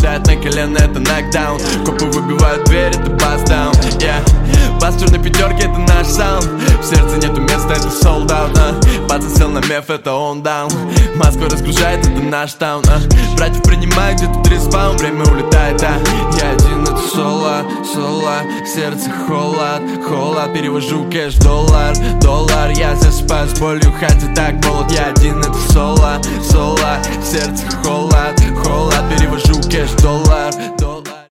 Падает на колено, это нокдаун. Копы выбивают дверь, это бас-даун, yeah. Бас в черной пятерке, это наш саунд. В сердце нету места, это sold out, Пацан сел на меф, это он даун. Москва разгружает, это наш таун, Братьев принимают, где тут респаун. Время улетает, Я один, это соло, сердце холод, перевожу кэш в доллар, я засыпаю с болью, хотя так молод. Я один, это соло, сердце холод, перевожу кэш в доллар,